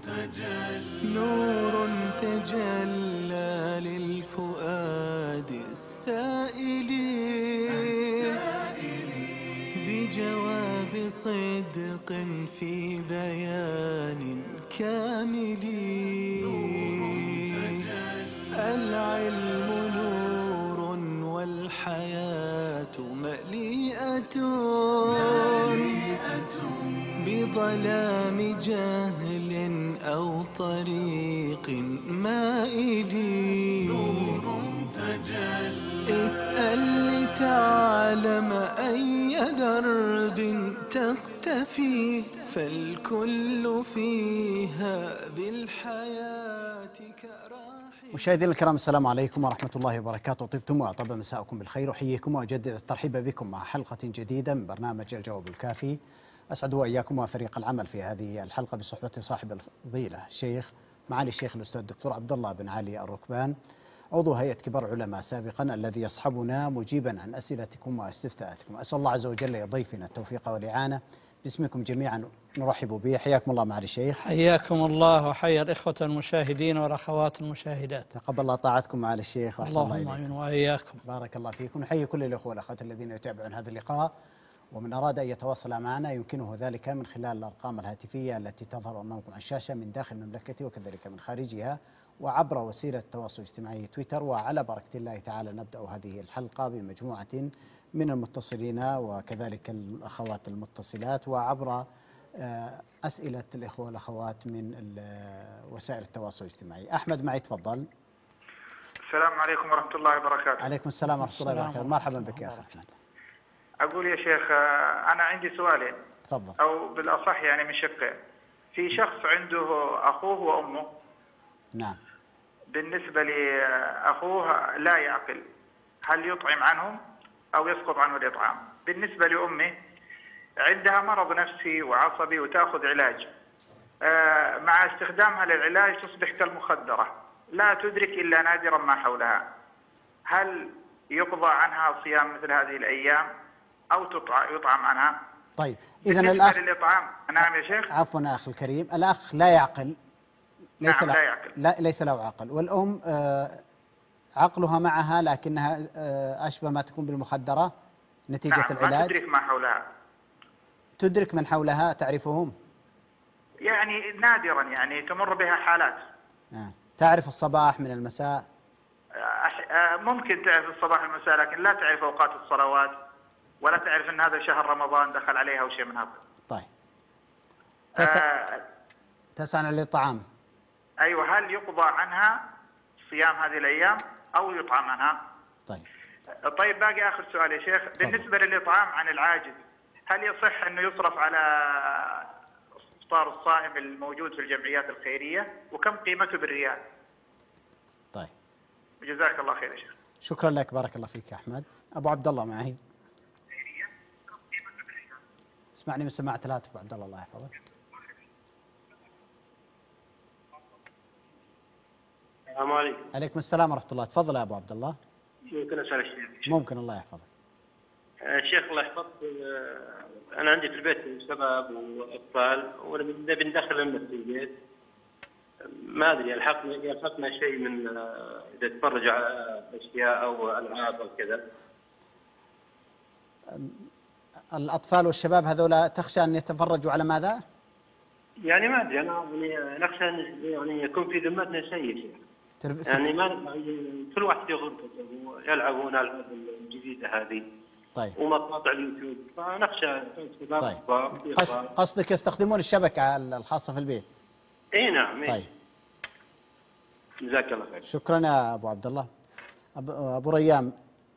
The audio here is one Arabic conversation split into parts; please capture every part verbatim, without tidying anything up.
تجلى نور تجلى للفؤاد السائل بجواب صدق في بيان كامل. العلم نور والحياة مليئة بظلام جهل أو طريق مائل. اسأل لتعلم أي درب تقتفي فالكل فيها بالحياة كراحل. مشاهدينا الكرام، السلام عليكم ورحمة الله وبركاته. طبتم وأطاب مساءكم بالخير، أحييكم وأجدد الترحيب بكم مع حلقة جديدة من برنامج الجواب الكافي. أسعد وإياكم وفريق العمل في هذه الحلقة بصحبة صاحب الفضيلة الشيخ معالي الشيخ الأستاذ الدكتور عبد الله بن علي الركبان، عضو هيئة كبار العلماء سابقا، الذي يصحبنا مجيبا عن أسئلتكم واستفتاءاتكم. أسأل الله عز وجل لضيفنا التوفيق والإعانة. باسمكم جميعا نرحب به. حياكم الله معالي الشيخ. حياكم الله وحيا الإخوة المشاهدين والأخوات المشاهدات. تقبل الله طاعتكم معالي الشيخ وأحسن الله إليكم. اللهم آمين وإياكم. بارك الله فيكم. نحيي كل الأخوة والأخوات الذين يتابعون هذا اللقاء، ومن أراد أن يتواصل معنا يمكنه ذلك من خلال الأرقام الهاتفية التي تظهر أمامكم على الشاشة من داخل المملكة وكذلك من خارجها، وعبر وسيلة التواصل الاجتماعي تويتر. وعلى بركة الله تعالى نبدأ هذه الحلقة بمجموعة من المتصلين وكذلك الأخوات المتصلات، وعبر أسئلة الإخوة والأخوات من وسائل التواصل الاجتماعي. أحمد معي، تفضل. السلام عليكم ورحمة الله وبركاته. عليكم السلام ورحمة الله وبركاته. مرحبا بك يا أخي أحمد. أقول يا شيخ، أنا عندي سؤالين. تفضل. أو بالأصح يعني من شقين. في شخص عنده أخوه وأمه. نعم. بالنسبة لأخوه لا يعقل، هل يطعم عنهم أو يسقط عنه الإطعام؟ بالنسبة لأمه عندها مرض نفسي وعصبي وتأخذ علاج، مع استخدامها للعلاج تصبح كالمخدرة، لا تدرك إلا نادرا ما حولها. هل يقضى عنها صيام مثل هذه الأيام أو يطعم عنها؟ طيب إذا الأخ للإطعام. نعم يا شيخ. عفوا أخي الكريم، الأخ لا يعقل. ليس نعم لا, لا يعقل. لا ليس له عقل، والأم آه عقلها معها لكنها آه أشبه ما تكون بالمخدرة نتيجة نعم العلاج. ما تدرك ما حولها. تدرك من حولها، تعرفهم؟ يعني نادرا، يعني تمر بها حالات. آه. تعرف الصباح من المساء؟ آه ممكن تعرف الصباح والمساء، لكن لا تعرف أوقات الصلوات، ولا تعرف أن هذا شهر رمضان دخل عليها أو شيء من هذا. طيب. تسأل, آه تسأل عن الإطعام. أيوة، هل يقضى عنها صيام هذه الأيام أو يطعم عنها؟ طيب. طيب باقي آخر سؤال يا شيخ. طيب. بالنسبة للإطعام عن العاجز، هل يصح أنه يصرف على إفطار الصائم الموجود في الجمعيات الخيرية، وكم قيمته بالريال؟ طيب. جزاك الله خير يا شيخ. شكرا لك، بارك الله فيك يا أحمد. أبو عبد الله معي. اسمعني من سماعة الهاتف أبو عبد الله، الله يحفظك. السلام عليكم. عليكم السلام ورحمة الله. تفضل يا أبو عبد الله. ممكن أسأل الشيخ؟ ممكن، الله يحفظك. الشيخ الله يحفظك، أنا عندي في البيت شباب وأطفال ونبي ندخل لهم في البيت، ما أدري يلحقنا يلحقنا شيء من إذا تفرجوا على أشياء أو ألعاب أو كذا. الأطفال والشباب هذولا تخشى أن يتفرجوا على ماذا؟ يعني ما أدري، أنا يعني نخشى أن يعني يكون في ذمتنا شيء ترب... يعني ما يعني كل واحد في غرفته يلعبون الألعاب الجديدة هذه. طيب. ومقاطع اليوتيوب، فنخشى. طيب. قص... قصدك يستخدمون الشبكة الخاصة في البيت؟ اي نعم. إيه. طيب. جزاك الله خير. شكرا يا أبو عبد الله. أب... أبو ريان.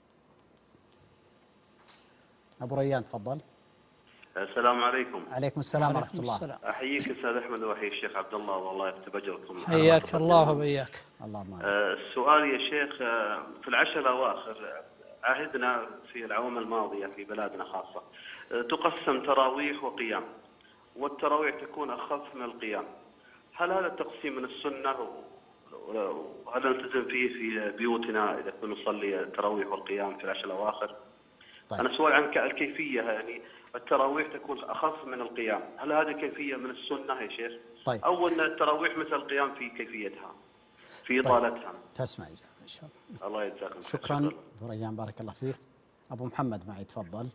أبو ريان تفضل. السلام عليكم. عليكم السلام ورحمة الله. السلام. أحييك أستاذ أحمد وأحيي الشيخ عبد الله، والله يكتب أجركم. حياك الله وبياك. اللهم آه السؤال يا شيخ، آه في العشر الأواخر عهدنا في الأعوام الماضية في بلادنا خاصة آه تقسم تراويح وقيام، والتراويح تكون أخف من القيام. هل هذا التقسيم من السنة وهل نلتزم فيه في بيوتنا إذا كنا نصلي التراويح والقيام في العشر الأواخر؟ طيب. أنا سؤال عن الكيفية، يعني التراويح تكون أخف من القيام، هل هذه كيفية من السنة يا شيخ؟ طيب. أو أن التراويح مثل القيام في كيفيتها في إطالتها؟ طيب. تسمع إجابة إن شاء الله. الله يجزاكم خير. شكرا أبو ريان، بارك الله فيك. أبو محمد معي، تفضل.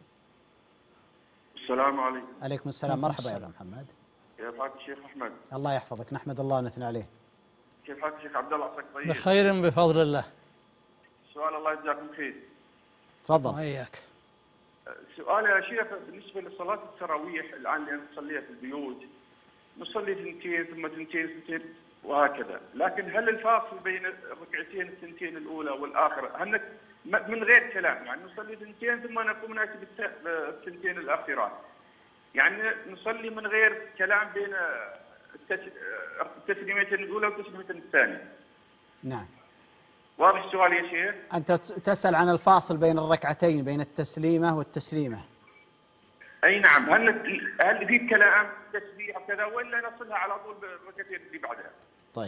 السلام عليكم. عليكم السلام، مرحبا يا أبو محمد. كيف حالك الشيخ أحمد؟ الله يحفظك، نحمد الله ونثني عليه. كيف حالك الشيخ عبد الله؟ عساك طيب؟ بخير بفضل الله. سؤال الله يجزاكم خير. تفضل. وإياك. سؤال يا شيخ، بالنسبة لصلاة التراويح الآن اللي نصليها في البيوت، نصلي ثنتين ثم ثنتين ثنتين وهكذا، لكن هل الفاصل بين الركعتين الثنتين الأولى والآخرة هل من غير كلام، يعني نصلي ثنتين ثم نقوم نأتي بالثنتين الأخيرات، يعني نصلي من غير كلام بين التسليمتين الأولى والتسليمتين الثانية؟ نعم. واضح السؤال يا شيخ؟ أنت تسأل عن الفاصل بين الركعتين، بين التسليمة والتسليمة. أي نعم، هل هل في كلام تسبيح وكذا ولا نصلها على طول بالركعتين اللي بعدها؟ طيب.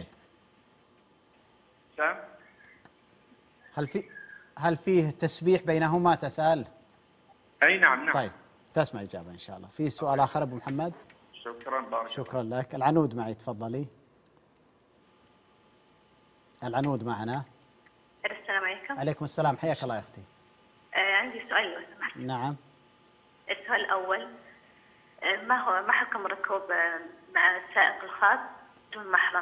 سام؟ هل في هل فيه تسبيح بينهما تسأل؟ أي نعم نعم. طيب، تسمع إجابة إن شاء الله. في سؤال آخر أبو محمد؟ شكرا بارك. شكرا لك. العنود معي، تفضلي. العنود معنا. السلام عليكم. عليكم السلام، حياك الله يا أختي. آه عندي سؤال لو سمحت. نعم. السؤال الأول، آه ما هو ما حكم الركوب آه مع السائق الخاص دون محرم،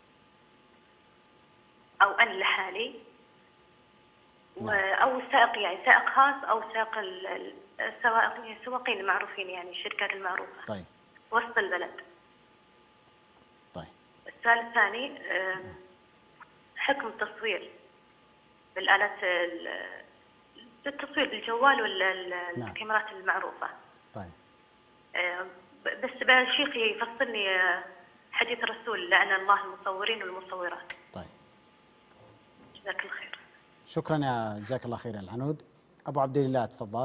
أو أنا لحالي، نعم. أو السائق يعني سائق خاص أو سائق السواقين السواقين المعروفين يعني الشركات المعروفة. طيب. وسط البلد. طيب. السؤال الثاني، آه حكم التصوير بالآلات، التصوير بالجوال ولا نعم. الكاميرات المعروفة. طيب. بس بقى الشيخ يفصلني حديث الرسول لعن الله المصورين والمصورات. طيب. جزاك الله خير. شكرا يا جزاك الله خير يا العنود. أبو عبد الله تفضل.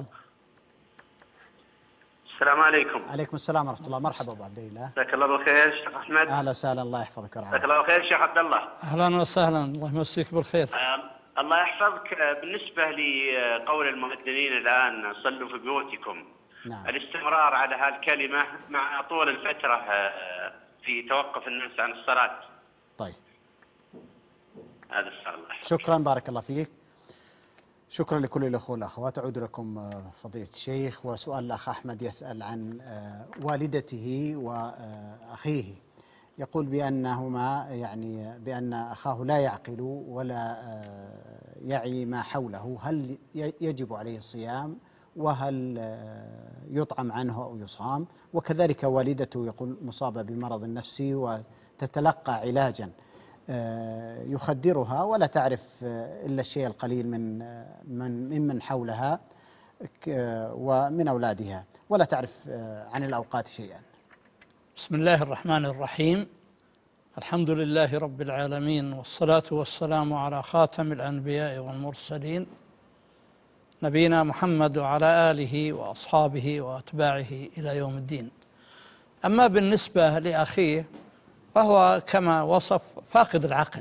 السلام عليكم. عليكم السلام ورحمة الله، مرحبا أبو عبد الله. جزاك الله بالخير شيخ أحمد. أهلا وسهلا، الله يحفظك ورعاك. جزاك الله بالخير شيخ عبد الله. أهلا وسهلا، الله يمسيك بالخير. آه الله يحفظك. بالنسبة لقول المؤذنين الآن صلوا في بيوتكم، نعم. الاستمرار على هالكلمة مع طول الفترة في توقف الناس عن الصلاة. طيب. هذا السؤال. الله يحفظك. شكرا، بارك الله فيك. شكرا لكل الأخوة والأخوات. أعود لكم فضيلة الشيخ. وسؤال الأخ أحمد يسأل عن والدته وأخيه، يقول بأنهما يعني بأن أخاه لا يعقل ولا يعي ما حوله، هل يجب عليه الصيام وهل يطعم عنه أو يصام؟ وكذلك والدته يقول مصابة بمرض نفسي وتتلقى علاجا يخدرها ولا تعرف إلا الشيء القليل من من ممن حولها ومن أولادها، ولا تعرف عن الأوقات شيئا. بسم الله الرحمن الرحيم. الحمد لله رب العالمين، والصلاة والسلام على خاتم الأنبياء والمرسلين نبينا محمد وعلى آله وأصحابه وأتباعه إلى يوم الدين. أما بالنسبة لأخيه فهو كما وصف فاقد العقل،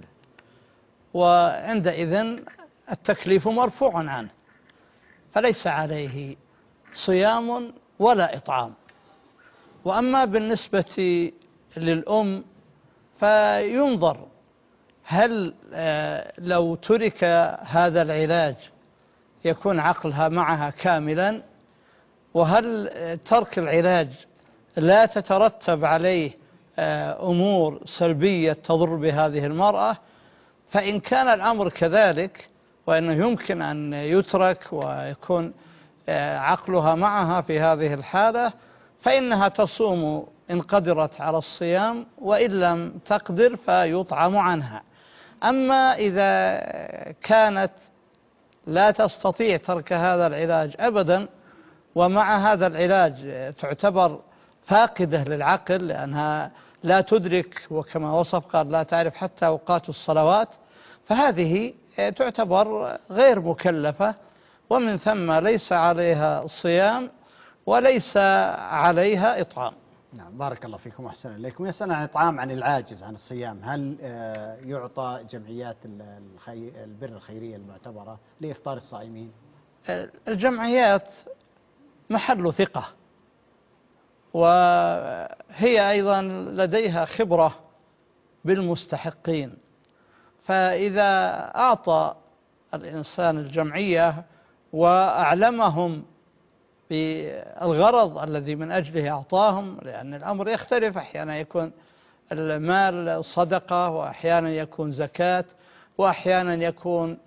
وعندئذ التكليف مرفوع عنه، فليس عليه صيام ولا إطعام. وأما بالنسبة للأم فينظر هل لو ترك هذا العلاج يكون عقلها معها كاملا، وهل ترك العلاج لا تترتب عليه أمور سلبية تضر بهذه المرأة. فإن كان الأمر كذلك وأنه يمكن أن يترك ويكون عقلها معها في هذه الحالة فإنها تصوم إن قدرت على الصيام، وإن لم تقدر فيطعم عنها. أما إذا كانت لا تستطيع ترك هذا العلاج أبدا، ومع هذا العلاج تعتبر فاقدة للعقل لأنها لا تدرك، وكما وصف قال لا تعرف حتى أوقات الصلوات، فهذه تعتبر غير مكلفة، ومن ثم ليس عليها صيام وليس عليها إطعام. نعم، بارك الله فيكم وأحسن إليكم. يسأل عن إطعام عن العاجز عن الصيام، هل يعطى جمعيات البر الخيرية المعتبرة لإفطار الصائمين؟ الجمعيات محل ثقة، وهي أيضا لديها خبرة بالمستحقين، فإذا أعطى الإنسان الجمعية وأعلمهم بالغرض الذي من أجله أعطاهم، لأن الأمر يختلف، أحيانا يكون المال صدقة، وأحيانا يكون زكاة، وأحيانا يكون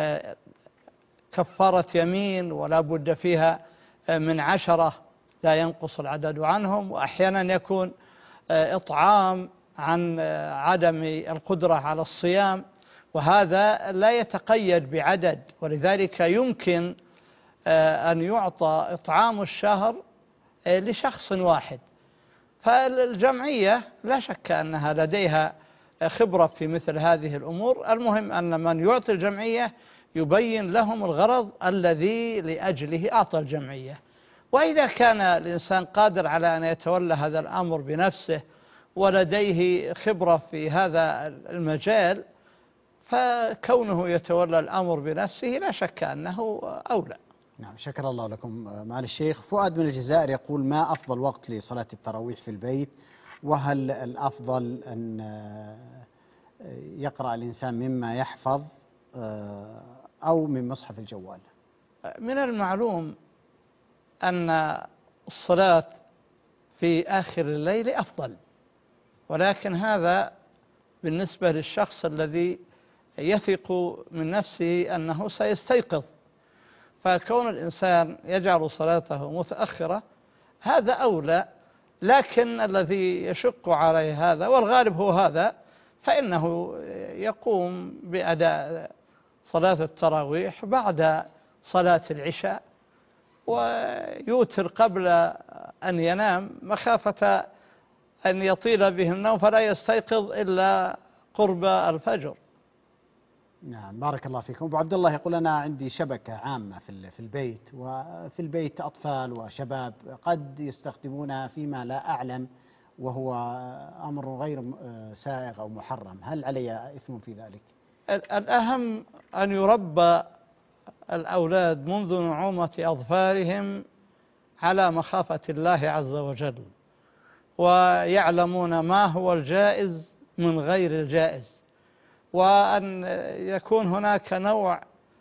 كفارة يمين ولا بد فيها من عشرة لا ينقص العدد عنهم، وأحيانا يكون إطعام عن عدم القدرة على الصيام، وهذا لا يتقيد بعدد، ولذلك يمكن أن يعطى إطعام الشهر لشخص واحد. فالجمعية لا شك أنها لديها خبرة في مثل هذه الأمور، المهم أن من يعطي الجمعية يبين لهم الغرض الذي لأجله أعطى الجمعية، وإذا كان الإنسان قادر على أن يتولى هذا الأمر بنفسه ولديه خبرة في هذا المجال، فكونه يتولى الأمر بنفسه لا شك أنه أولى. نعم، شكر الله لكم معالي الشيخ. فؤاد من الجزائر يقول: ما أفضل وقت لصلاة التراويح في البيت؟ وهل الأفضل أن يقرأ الإنسان مما يحفظ أو من مصحف الجوال؟ من المعلوم أن الصلاة في آخر الليل أفضل، ولكن هذا بالنسبة للشخص الذي يثق من نفسه أنه سيستيقظ، فكون الإنسان يجعل صلاته متأخرة هذا أولى، لكن الذي يشق عليه هذا والغالب هو هذا، فإنه يقوم بأداء صلاة التراويح بعد صلاة العشاء ويوتر قبل أن ينام، مخافة أن يطيل به النوم فلا يستيقظ إلا قرب الفجر. نعم، بارك الله فيكم. أبو عبد الله يقول: أنا عندي شبكة عامة في البيت، وفي البيت أطفال وشباب قد يستخدمونها فيما لا أعلم، وهو أمر غير سائغ أو محرم، هل علي إثم في ذلك؟ الأهم أن يربى الأولاد منذ نعومة أظفارهم على مخافة الله عز وجل، ويعلمون ما هو الجائز من غير الجائز، وأن يكون هناك نوع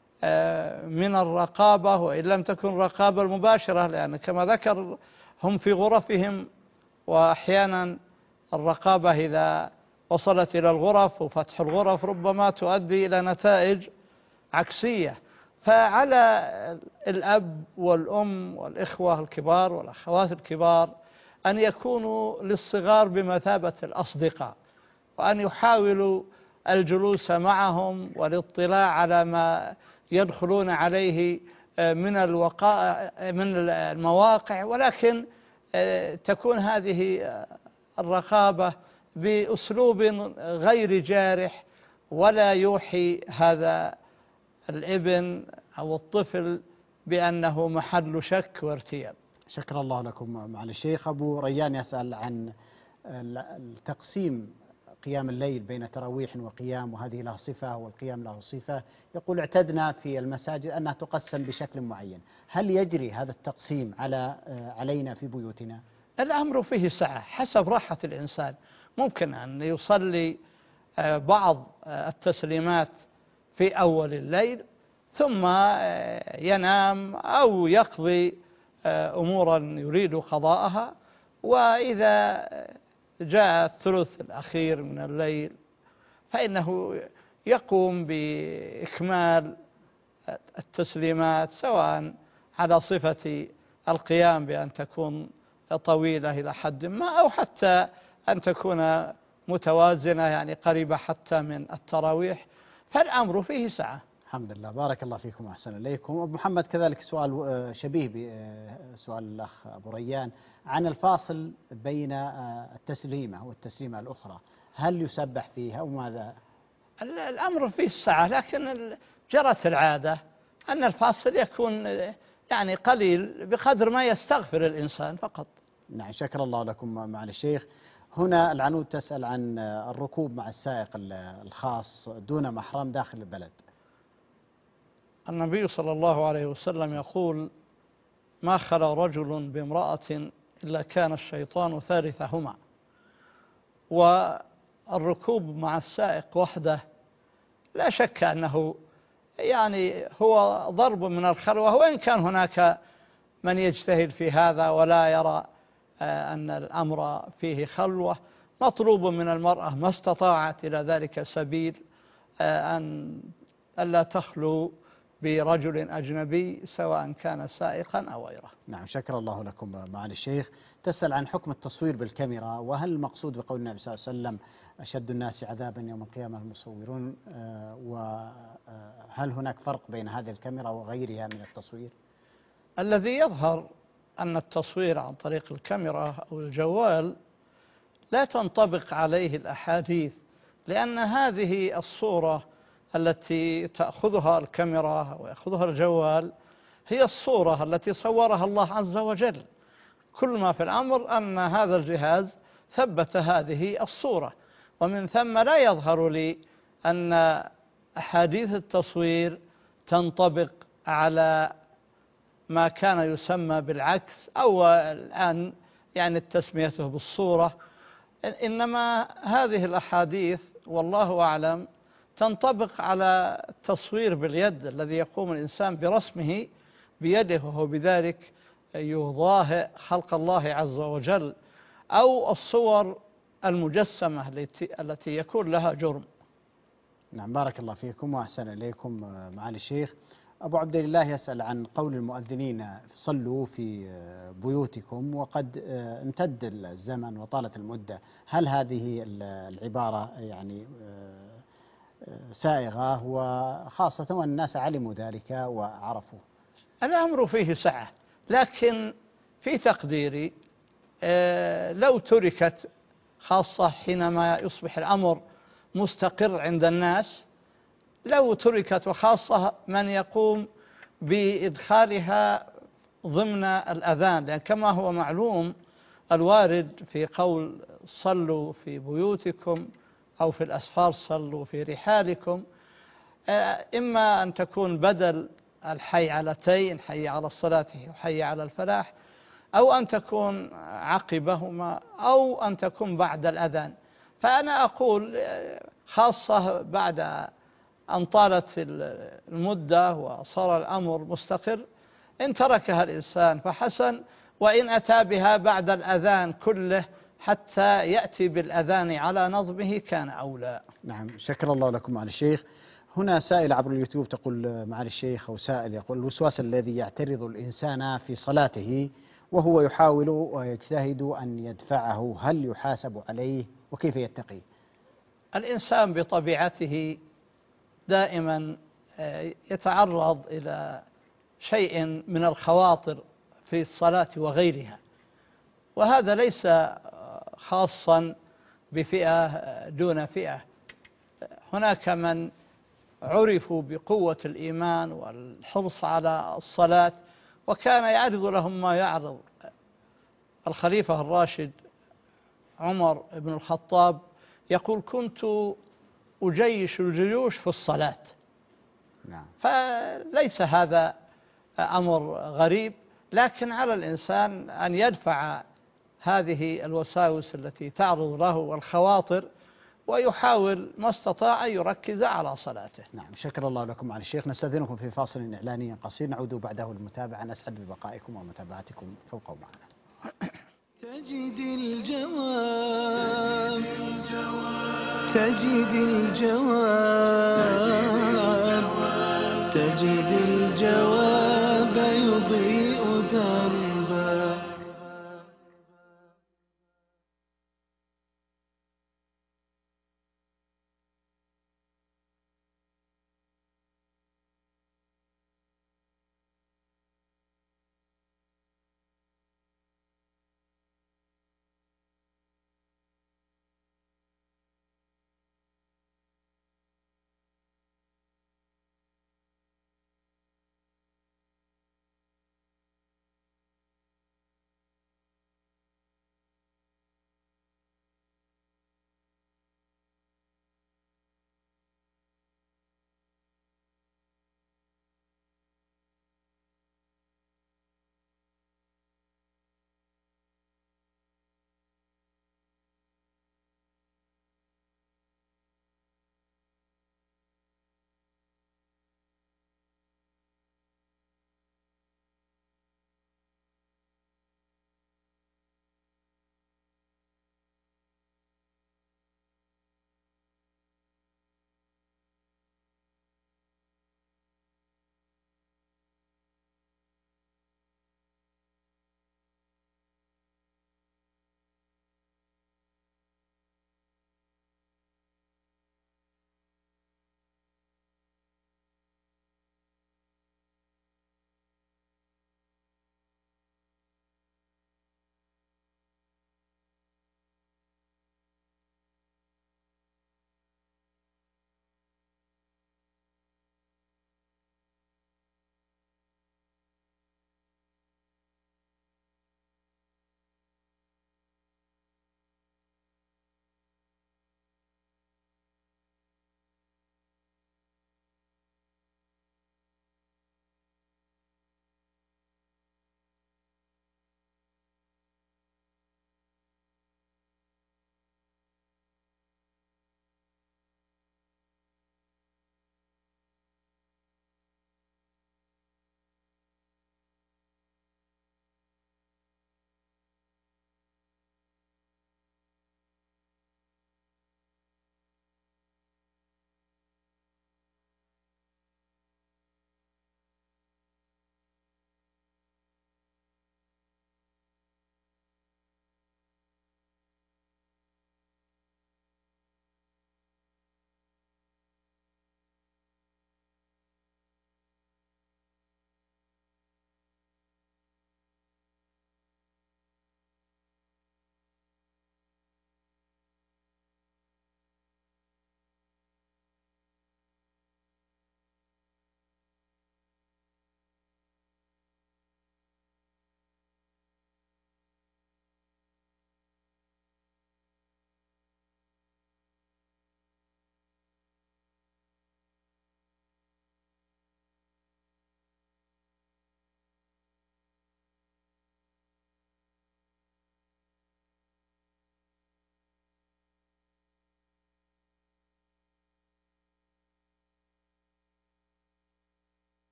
من الرقابة، وإن لم تكن رقابة المباشرة، لأن كما ذكر هم في غرفهم، وأحيانا الرقابة إذا وصلت إلى الغرف وفتح الغرف ربما تؤدي إلى نتائج عكسية. فعلى الأب والأم والإخوة الكبار والأخوات الكبار أن يكونوا للصغار بمثابة الأصدقاء، وأن يحاولوا الجلوس معهم والاطلاع على ما يدخلون عليه من الوقائع من المواقع، ولكن تكون هذه الرقابة بأسلوب غير جارح، ولا يوحي هذا الابن أو الطفل بأنه محل شك وارتياب. شكر الله لكم معالي الشيخ. أبو ريان يسأل عن التقسيم قيام الليل بين تراويح وقيام، وهذه له صفة والقيام له صفة. يقول: اعتدنا في المساجد أنها تقسم بشكل معين، هل يجري هذا التقسيم على علينا في بيوتنا؟ الأمر فيه سعة حسب راحة الإنسان، ممكن أن يصلي بعض التسليمات في أول الليل ثم ينام أو يقضي أمورا يريد قضاءها، وإذا جاء الثلث الأخير من الليل فإنه يقوم بإكمال التسليمات، سواء على صفة القيام بأن تكون طويلة إلى حد ما، أو حتى أن تكون متوازنة يعني قريبة حتى من التراويح، فالأمر فيه سعة. الحمد لله، بارك الله فيكم وأحسن إليكم. أبو محمد كذلك سؤال شبيه بسؤال الأخ أبو ريان عن الفاصل بين التسليمة والتسليمة الأخرى، هل يسبح فيها أو ماذا؟ الأمر فيه السعة، لكن جرت العادة أن الفاصل يكون يعني قليل بقدر ما يستغفر الإنسان فقط. نعم، شكر الله لكم معالي الشيخ. هنا العنود تسأل عن الركوب مع السائق الخاص دون محرم داخل البلد. النبي صلى الله عليه وسلم يقول: ما خلا رجل بامرأة إلا كان الشيطان ثالثهما. والركوب مع السائق وحده لا شك أنه يعني هو ضرب من الخلوة، وإن كان هناك من يجتهد في هذا ولا يرى أن الأمر فيه خلوة. مطلوب من المرأة ما استطاعت إلى ذلك سبيل أن ألا تخلو برجل أجنبي سواء كان سائقا أو غيره. نعم، شكر الله لكم معالي الشيخ. تسأل عن حكم التصوير بالكاميرا، وهل المقصود بقول النبي صلى الله عليه وسلم أشد الناس عذابا يوم القيامة المصورون، وهل هناك فرق بين هذه الكاميرا وغيرها من التصوير؟ الذي يظهر أن التصوير عن طريق الكاميرا أو الجوال لا تنطبق عليه الأحاديث، لأن هذه الصورة التي تأخذها الكاميرا ويأخذها الجوال هي الصورة التي صورها الله عز وجل. كل ما في الأمر أن هذا الجهاز ثبت هذه الصورة، ومن ثم لا يظهر لي أن أحاديث التصوير تنطبق على ما كان يسمى بالعكس أو الآن يعني تسميته بالصورة. إنما هذه الأحاديث والله أعلم تنطبق على التصوير باليد الذي يقوم الإنسان برسمه بيده، وهو بذلك يضاهئ خلق الله عز وجل، أو الصور المجسمة التي يكون لها جرم. نعم، بارك الله فيكم وأحسن إليكم معالي الشيخ. أبو عبد الله يسأل عن قول المؤذنين صلوا في بيوتكم وقد امتد الزمن وطالت المدة، هل هذه العبارة يعني سائغة، وخاصة والناس علموا ذلك وعرفوا؟ الأمر فيه سعة، لكن في تقديري لو تركت، خاصة حينما يصبح الأمر مستقر عند الناس، لو تركت، وخاصة من يقوم بإدخالها ضمن الأذان، لأن كما هو معلوم الوارد في قول صلوا في بيوتكم أو في الأسفار صلوا في رحالكم، إما أن تكون بدل الحي علتين، حي على الصلاة وحي على الفلاح، أو أن تكون عقبهما، أو أن تكون بعد الأذان. فأنا أقول خاصة بعد أن طالت المدة وصار الأمر مستقر، إن تركها الإنسان فحسن، وإن أتى بها بعد الأذان كله حتى يأتي بالأذان على نظمه كان أولى. نعم، شكر الله لكم معالي الشيخ. هنا سائل عبر اليوتيوب تقول معالي الشيخ، أو سائل يقول: الوسواس الذي يعترض الإنسان في صلاته وهو يحاول ويجتهد أن يدفعه، هل يحاسب عليه وكيف يتقي؟ الإنسان بطبيعته دائما يتعرض إلى شيء من الخواطر في الصلاة وغيرها، وهذا ليس خاصا بفئة دون فئة. هناك من عرفوا بقوة الإيمان والحرص على الصلاة وكان يعرض لهم ما يعرض. الخليفة الراشد عمر بن الخطاب يقول: كنت أجيش الجيوش في الصلاة. نعم. فليس هذا أمر غريب، لكن على الإنسان أن يدفع هذه الوساوس التي تعرض له والخواطر، ويحاول ما استطاع أن يركز على صلاته. نعم، شكر الله لكم على الشيخ. نستأذنكم في فاصل إعلاني قصير، نعود بعده للمتابعة. نسعد ببقائكم ومتابعتكم، فابقوا معنا. تجد الجواب تجد الجواب تجد الجواب يضيء دربا.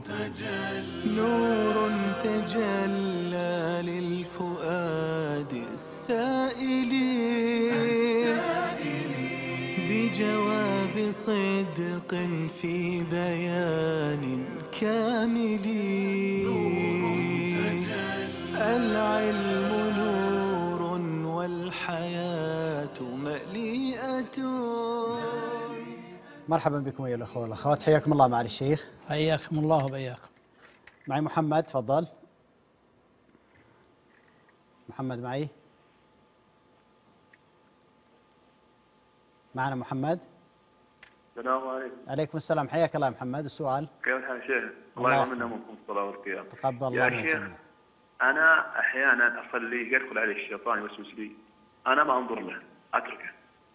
نور تجلى للفؤاد السائل بجواب صدق في بيان كامل. العلم نور والحياة مليئة. مرحبا بكم أيها الأخوة والأخوات، حياكم الله معالي الشيخ. حياكم الله وبياكم. معي محمد، تفضل. محمد معي؟ معنا محمد؟ السلام عليكم. عليكم السلام، حياك الله يا محمد. السؤال؟ كيف الحال شيخ؟ الله يعملنا منكم الصلاة والقيام. تقبل الله يا من شيخ الجميع. أنا أحيانا أصلي يدخل علي الشيطان يوسوس لي، أنا ما أنظر له، أتركه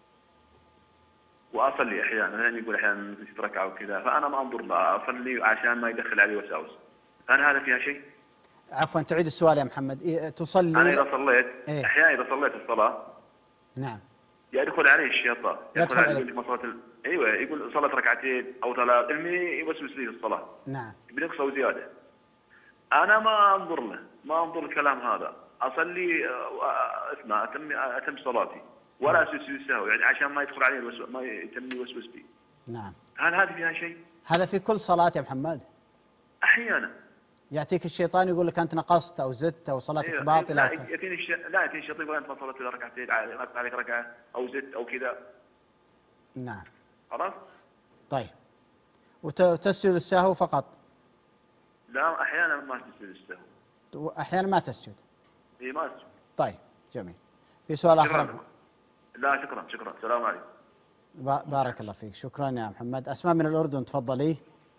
وأصلي أحيانا، لأن يقول أحيانا ست ركعة وكذا، فأنا ما أنظر له، أصلي عشان ما يدخل علي وساوس. أنا هذا فيها شيء؟ عفوا تعيد السؤال يا محمد. إيه تصلي؟ أنا إذا صليت إيه؟ أحيانا إذا صليت الصلاة نعم يدخل علي الشيطان، يدخل علي يقول لك ما صلت ال... أيوه يقول صلت ركعتين أو ثلاث، المي يوسوس لي في الصلاة. نعم. بنقص أو زيادة. أنا ما أنظر له، ما أنظر الكلام هذا، أصلي اسمع أتم أتم صلاتي ولا أسوس السهو، يعني عشان ما يدخل علي الوسوس، ما يتم يوسوس بي. نعم. هل هذه فيها شيء؟ هذا في كل صلاة يا محمد؟ أحيانا. يأتيك الشيطان يقول لك أنت نقصت أو زدت أو صلاتك أيوة. باطلة. لا يأتيني الش... لا يأتيني الشيطان يقول أنت ما صليت إلا ركعتين، عليك ركعة أو زدت أو كذا. نعم. خلاص؟ طيب. وتسجد السهو فقط؟ لا أحيانا ما تسجد السهو. أحيانا ما تسجد؟ إيه ما أسجد. طيب جميل. في سؤال آخر؟ لا شكرا شكرا. السلام عليكم. بارك الله فيك، شكرا يا محمد. أسماء من الأردن، تفضلي.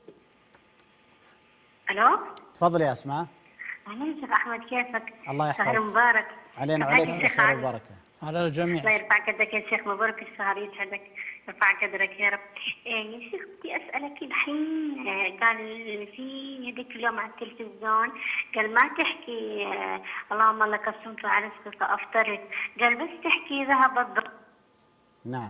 الو. تفضلي يا أسماء. اهلا شيخ احمد، كيفك؟ الله يحفظك. شهر مبارك علينا وعليكم الخير والبركة. على الجميع. الله يرفع قدرك يا شيخ، مبارك الشهر، يسعدك، يرفع قدرك يا رب. يا شيخ بدي اسالك الحين، قال في هذيك اليوم على التلفزيون قال ما تحكي اللهم لك الصمت على رزقك افطرت، قال بس تحكي ذهب الضر. نعم.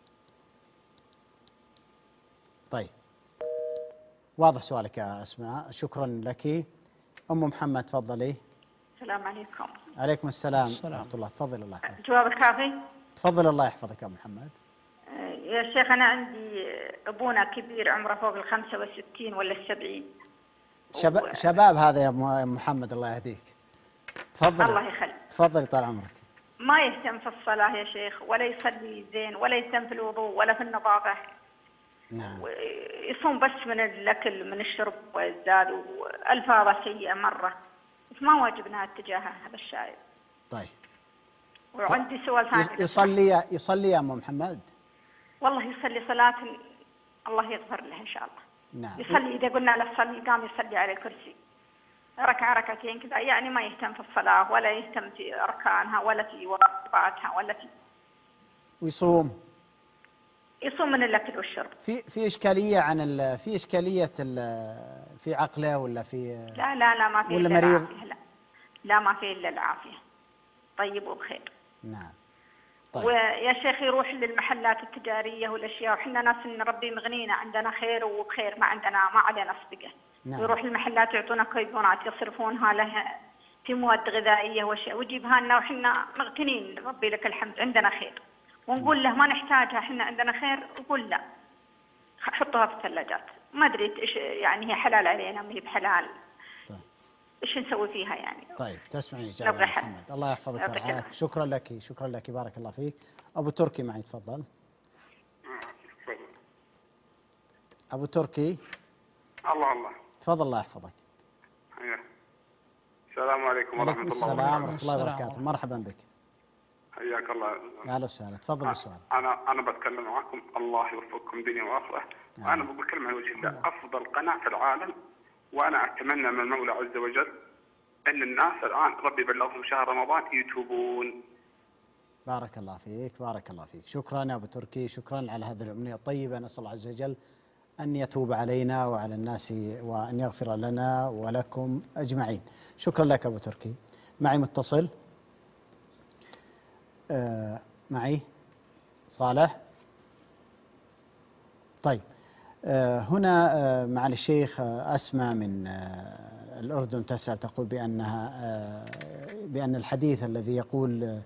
طيب واضح سؤالك يا أسماء، شكرا لك. أم محمد تفضلي. السلام عليكم. عليكم السلام ورحمة الله. تفضل الله يحفظك. جوابك كافي؟ تفضل الله يحفظك يا أم محمد. يا شيخ أنا عندي أبونا كبير عمره فوق الخمسة وستين ولا السبعين. شباب و... شباب هذا يا أم محمد، الله يهديك. تفضل. الله يخليك. تفضلي طال عمرك. ما يهتم في الصلاة يا شيخ، ولا يصلي زين، ولا يهتم في الوضوء ولا في النظافة. نعم. يصوم بس من الأكل من الشرب والزاد، وألفاظه سيئة مرة. ما واجبنا اتجاهه هذا الشايب. طيب. وعندي سؤال ثاني. يصلي يصلي يا أم محمد؟ والله يصلي صلاة الله يغفر له إن شاء الله. نعم. يصلي إذا قلنا له صلي قام يصلي على الكرسي ركعة ركعتين كذا، يعني ما يهتم في الصلاة ولا يهتم في أركانها ولا في واجباتها ولا في. ويصوم؟ يصوم من الأكل والشرب. في في إشكالية عن ال في إشكالية ال في عقله ولا في؟ لا لا لا ما في ولا إلا مريض؟ العافية. لا لا ما في إلا العافية، طيب وبخير. نعم. طيب. ويا شيخ يروح للمحلات التجارية والأشياء، وحنا ناس نربي مغنينا، عندنا خير وبخير، ما عندنا ما علينا صدقة. نعم. ويروح المحلات يعطونا كويبونات يصرفونها لها في مواد غذائية واشياء، ويجيبها لنا وحنا مغتنين ربي لك الحمد عندنا خير، ونقول له ما نحتاجها احنا عندنا خير، وقول لا حطوها في الثلاجات. ما ادري ايش يعني، هي حلال علينا ما هي بحلال. طيب. ايش نسوي فيها يعني؟ طيب تسمعيني يا محمد، الله يحفظك ويرعاك. شكرا لك شكرا لك بارك الله فيك. ابو تركي معي تفضل. ابو تركي. الله الله. تفضل الله يحفظك. حياك. السلام عليكم ورحمة الله وبركاته. السلام ورحمة الله وبركاته، مرحبا بك. حياك الله. اهلا وسهلا، تفضل بالسؤال. انا انا بتكلم معكم، الله يوفقكم دنيا واخره. وانا بقول كلمه عن وجه الله، افضل قناه في العالم، وانا اتمنى من المولى عز وجل ان الناس الان ربي يبلغهم شهر رمضان يتوبون. بارك الله فيك بارك الله فيك، شكرا يا ابو تركي، شكرا على هذه الامنيه الطيبه، نسال الله عز وجل ان يتوب علينا وعلى الناس وان يغفر لنا ولكم اجمعين. شكرا لك ابو تركي. معي متصل. آه معي صالح. طيب هنا معالي الشيخ أسمى من الأردن تسأل، تقول بأنها بأن الحديث الذي يقول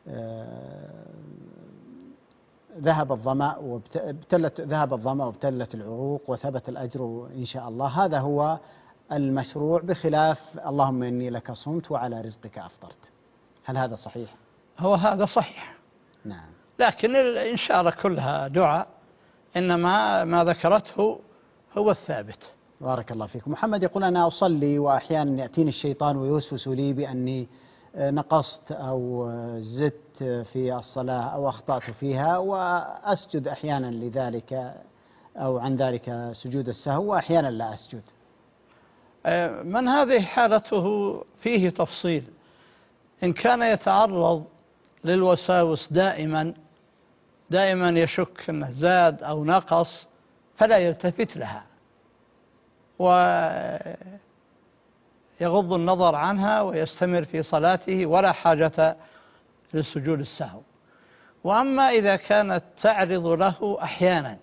ذهب الظمأ وابتلت ذهب الظمأ وابتلت العروق وثبت الأجر إن شاء الله، هذا هو المشروع بخلاف اللهم إني لك صمت وعلى رزقك أفطرت، هل هذا صحيح؟ هو هذا صحيح. نعم. لكن الإشارة كلها دعاء، إنما ما ذكرته هو الثابت. بارك الله فيكم. محمد يقول أنا أصلي وأحيانا يأتيني الشيطان ويوسوس لي بأني نقصت أو زدت في الصلاة أو أخطأت فيها، وأسجد أحيانا لذلك أو عن ذلك سجود السهو، وأحيانا لا أسجد. من هذه حالته فيه تفصيل. إن كان يتعرض للوساوس دائما دائما يشك أنه زاد أو نقص فلا يلتفت لها ويغض النظر عنها ويستمر في صلاته ولا حاجة للسجود السهو. وأما إذا كانت تعرض له أحيانا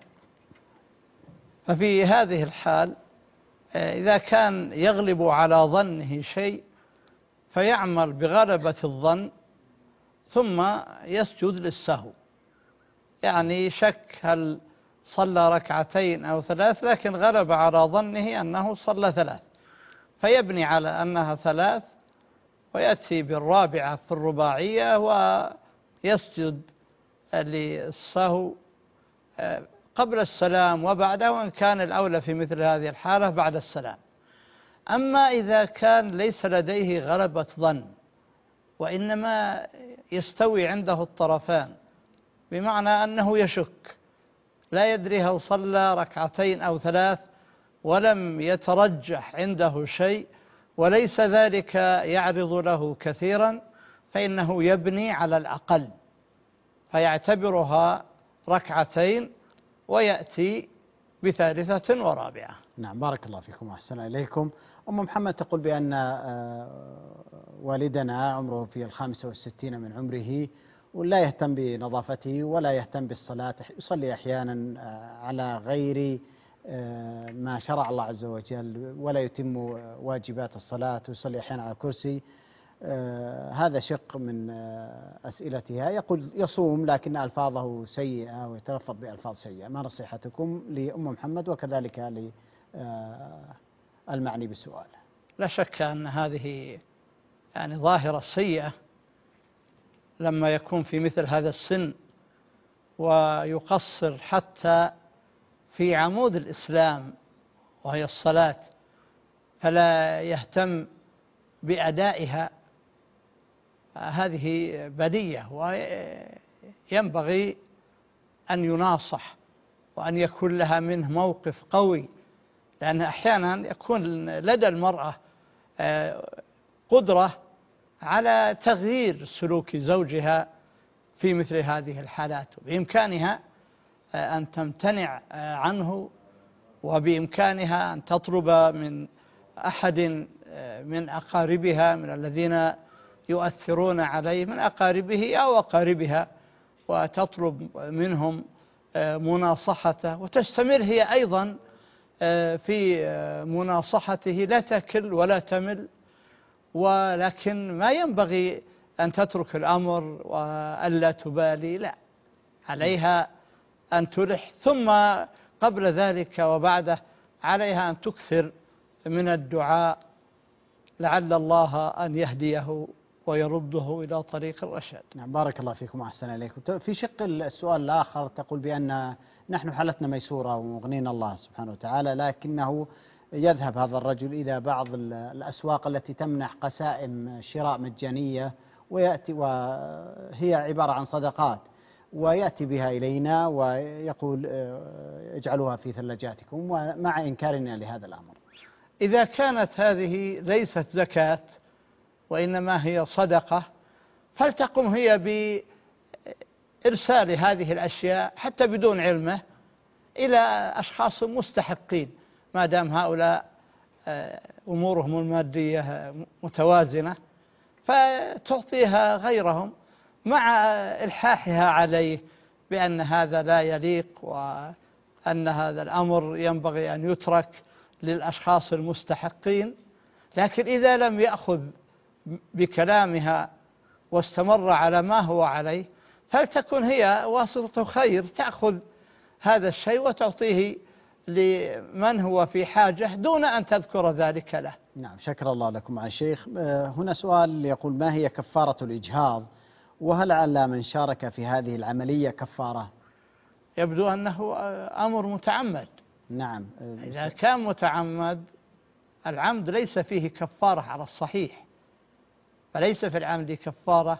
ففي هذه الحال إذا كان يغلب على ظنه شيء فيعمل بغلبة الظن ثم يسجد للسهو، يعني شك هل صلى ركعتين أو ثلاث، لكن غلب على ظنه أنه صلى ثلاث فيبني على أنها ثلاث ويأتي بالرابعة في الرباعية ويسجد للسهو قبل السلام وبعده، وإن كان الأولى في مثل هذه الحالة بعد السلام. أما إذا كان ليس لديه غلبة ظن وإنما يستوي عنده الطرفان، بمعنى أنه يشك لا يدري هل صلى ركعتين أو ثلاث ولم يترجح عنده شيء وليس ذلك يعرض له كثيرا، فإنه يبني على الأقل فيعتبرها ركعتين ويأتي بثالثة ورابعة. نعم بارك الله فيكم وأحسن إليكم. أم محمد تقول بأن والدنا عمره في الخامسة والستين من عمره ولا يهتم بنظافته ولا يهتم بالصلاة، يصلي أحيانا على غير ما شرع الله عز وجل ولا يتم واجبات الصلاة، ويصلي أحيانا على كرسي. هذا شق من أسئلتها. يقول يصوم لكن ألفاظه سيئة ويتلفظ بألفاظ سيئة، ما نصيحتكم لأم محمد وكذلك للمعني بالسؤال؟ لا شك أن هذه يعني ظاهرة سيئة لما يكون في مثل هذا السن ويقصر حتى في عمود الإسلام وهي الصلاة فلا يهتم بأدائها، هذه بلية وينبغي أن يناصح وأن يكون لها منه موقف قوي، لأن أحيانا يكون لدى المرأة قدرة على تغيير سلوك زوجها في مثل هذه الحالات، بإمكانها أن تمتنع عنه وبإمكانها أن تطلب من أحد من أقاربها من الذين يؤثرون عليه من أقاربه أو أقاربها وتطلب منهم مناصحته، وتستمر هي أيضا في مناصحته لا تكل ولا تمل، ولكن ما ينبغي أن تترك الأمر وألا تبالي، لا، عليها أن تلح، ثم قبل ذلك وبعده عليها أن تكثر من الدعاء لعل الله أن يهديه ويرده إلى طريق الرشاد. نعم بارك الله فيكم وأحسن إليكم. في شق السؤال الآخر تقول بأن نحن حالتنا ميسورة ومغنينا الله سبحانه وتعالى، لكنه يذهب هذا الرجل إلى بعض الأسواق التي تمنح قسائم شراء مجانية ويأتي وهي عبارة عن صدقات ويأتي بها إلينا ويقول اجعلوها في ثلاجاتكم، ومع إنكارنا لهذا الأمر. إذا كانت هذه ليست زكاة وإنما هي صدقة فلتقم هي بإرسال هذه الأشياء حتى بدون علمه إلى أشخاص مستحقين، ما دام هؤلاء أمورهم المادية متوازنة، فتعطيها غيرهم مع إلحاحها عليه بأن هذا لا يليق أن هذا الأمر ينبغي أن يترك للأشخاص المستحقين، لكن إذا لم يأخذ بكلامها واستمر على ما هو عليه فلتكن هي واسطة خير، تأخذ هذا الشيء وتعطيه لمن هو في حاجة دون أن تذكر ذلك له. نعم، شكر الله لكم مع الشيخ. هنا سؤال يقول: ما هي كفارة الإجهاض؟ وهل على من شارك في هذه العملية كفارة؟ يبدو أنه أمر متعمد. نعم. إذا كان متعمد، العمد ليس فيه كفارة على الصحيح، فليس في العمد كفارة.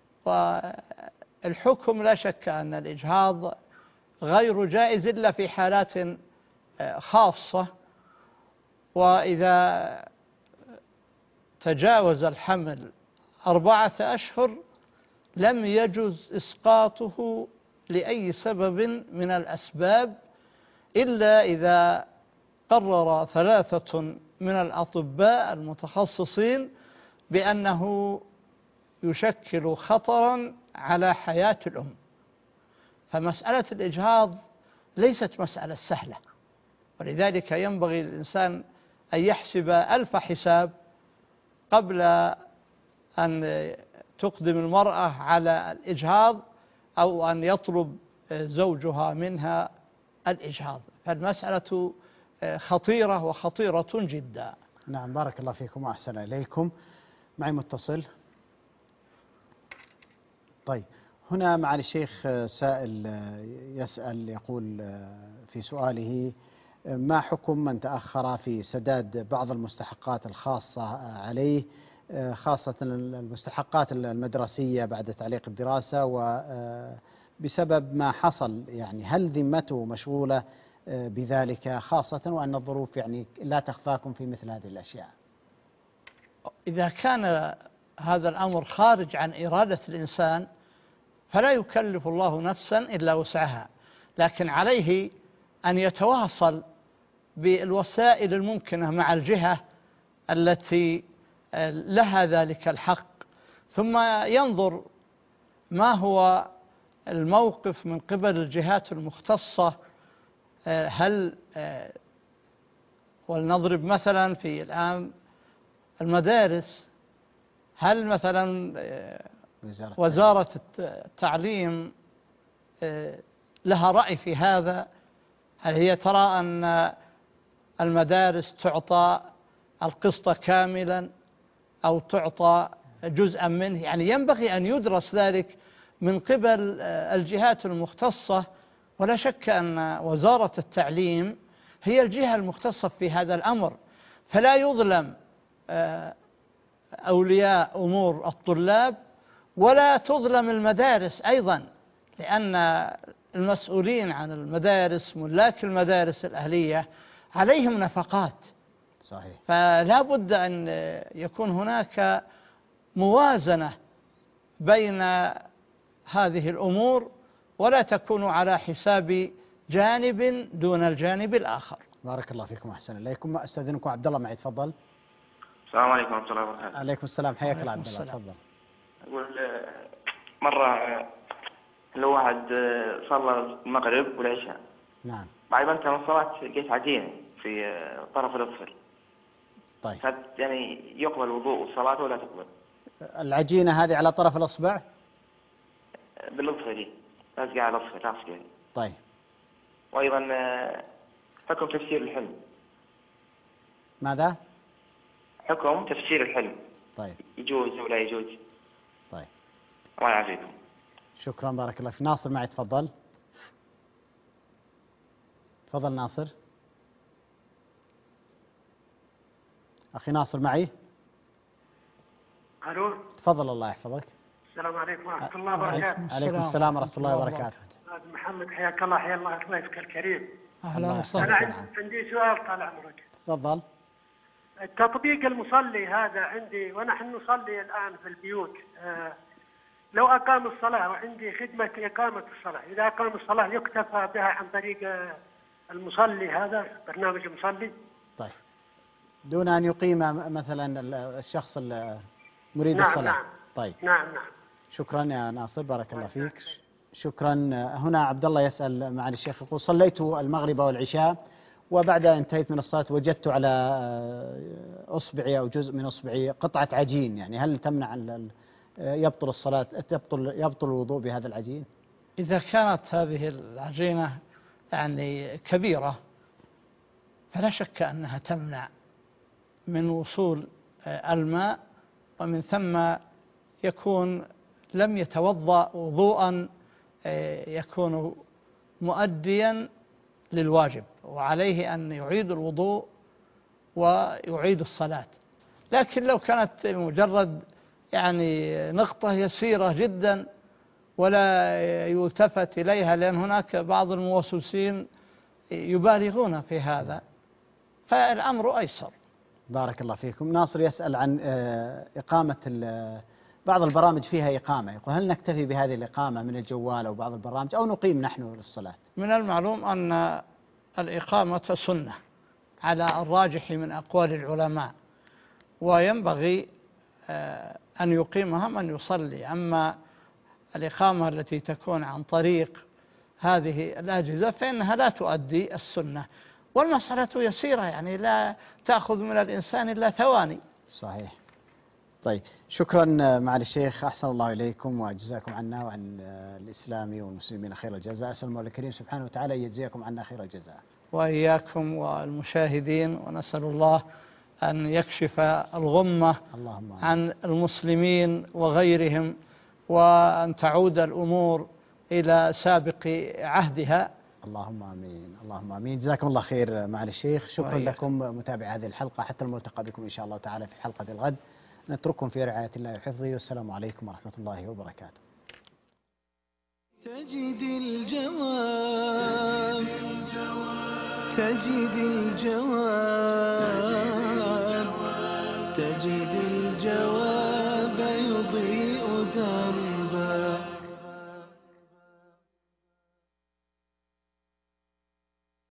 والحكم لا شك أن الإجهاض غير جائز إلا في حالات خاصة، وإذا تجاوز الحمل أربعة أشهر لم يجوز إسقاطه لأي سبب من الأسباب، إلا إذا قرر ثلاثة من الأطباء المتخصصين بأنه يشكل خطرا على حياة الأم. فمسألة الإجهاض ليست مسألة سهلة، ولذلك ينبغي للإنسان أن يحسب ألف حساب قبل أن تقدم المرأة على الإجهاض أو أن يطلب زوجها منها الإجهاض. فالمسألة خطيرة وخطيرة جدا. نعم، بارك الله فيكم وأحسن إليكم. معي متصل. طيب، هنا معالي الشيخ سائل يسأل، يقول في سؤاله: ما حكم من تأخر في سداد بعض المستحقات الخاصة عليه، خاصة المستحقات المدرسية بعد تعليق الدراسة، وبسبب ما حصل، يعني هل ذمته مشغولة بذلك، خاصة وأن الظروف يعني لا تخفاكم في مثل هذه الأشياء؟ إذا كان هذا الأمر خارج عن إرادة الإنسان فلا يكلف الله نفسا إلا وسعها، لكن عليه أن يتواصل بالوسائل الممكنة مع الجهة التي لها ذلك الحق، ثم ينظر ما هو الموقف من قبل الجهات المختصة. هل ولنضرب مثلا في الآن المدارس، هل مثلا وزارة التعليم لها رأي في هذا؟ هل هي ترى أن المدارس تعطى القسط كاملا أو تعطى جزءا منه؟ يعني ينبغي أن يدرس ذلك من قبل الجهات المختصة، ولا شك أن وزارة التعليم هي الجهة المختصة في هذا الأمر، فلا يظلم أولياء أمور الطلاب ولا تظلم المدارس أيضا، لأن المسؤولين عن المدارس، ملاك المدارس الأهلية، عليهم نفقات. صحيح. فلا بد أن يكون هناك موازنة بين هذه الأمور، ولا تكون على حساب جانب دون الجانب الآخر. بارك الله فيكم وأحسن إليكم. أستاذنكم عبد الله معي، تفضل. السلام عليكم ورحمة الله وبركاته. عليكم السلام، حياك الله عبد الله، تفضل. أقول مرة لو واحد صلى المغرب والعشاء، نعم، بعد ما انتهى من الصلاة لقيت عجينة في طرف الأظفر. طيب، يعني يقبل الوضوء والصلاة ولا تقبل؟ العجينة هذه على طرف الأصبع؟ بالأظفر دي، لازقة على الأظفر، لازقة. طيب. وأيضا حكم تفسير الحلم. ماذا؟ حكم تفسير الحلم. طيب. يجوز ولا يجوز؟ طيب. الله يعافيكم. شكرا، بارك الله فيك. ناصر معي، تفضل. تفضل ناصر. أخي ناصر معي. ألو. تفضل، الله يحفظك. السلام عليكم ورحمة الله وبركاته. عليكم السلام ورحمة الله وبركاته. أستاذ محمد، حياك الله، حيا الله ضيفك الكريم. أهلا وسهلا. أنا عندي سؤال طال عمرك. تفضل. التطبيق المصلي هذا عندي، ونحن نصلي الآن في البيوت، آه لو أقام الصلاة وعندي خدمة إقامة الصلاة، إذا أقام الصلاة يكتفى بها عن طريق المصلي، هذا برنامج المصلي؟ طيب، دون أن يقيم مثلا الشخص مريد نعم الصلاة. نعم. طيب. نعم نعم. شكرا يا ناصر، بارك الله فيك. شكرا. هنا عبد الله يسأل معالي الشيخ، يقول صليت المغرب والعشاء وبعد انتهيت من الصلاة وجدت على أصبعي أو جزء من أصبعي قطعة عجين، يعني هل تمنع يبطل الصلاة يبطل يبطل الوضوء بهذا العجين؟ إذا كانت هذه العجينة يعني كبيرة فلا شك أنها تمنع من وصول الماء، ومن ثم يكون لم يتوضأ وضوءا يكون مؤديا للواجب، وعليه أن يعيد الوضوء ويعيد الصلاة. لكن لو كانت مجرد يعني نقطة يسيرة جدا ولا يلتفت إليها، لأن هناك بعض الموسوسين يبالغون في هذا، فالأمر أيسر. بارك الله فيكم. ناصر يسأل عن إقامة بعض البرامج فيها إقامة، يقول هل نكتفي بهذه الإقامة من الجوال أو بعض البرامج أو نقيم نحن للصلاة؟ من المعلوم أن الإقامة سنة على الراجح من أقوال العلماء، وينبغي أن يقيمها من يصلي. أما الإقامة التي تكون عن طريق هذه الأجهزة فإنها لا تؤدي السنة، والمسألة يسيرة يعني لا تأخذ من الإنسان إلا ثواني. صحيح. طيب شكرا معالي الشيخ، أحسن الله إليكم وجزاكم عنا وعن الإسلام والمسلمين خير الجزاء. أسأل الله الكريم سبحانه وتعالى أن يجزيكم عنا خير الجزاء. وإياكم والمشاهدين، ونسأل الله أن يكشف الغمة عن المسلمين وغيرهم، وأن تعود الأمور إلى سابق عهدها. اللهم آمين اللهم آمين. جزاكم الله خير معالي الشيخ. شكرا وإياك. لكم متابعي هذه الحلقة، حتى الملتقى بكم إن شاء الله تعالى في حلقة الغد. نترككم في رعاية الله وحفظه، والسلام عليكم ورحمة الله وبركاته. تجد الجواب تجد الجواب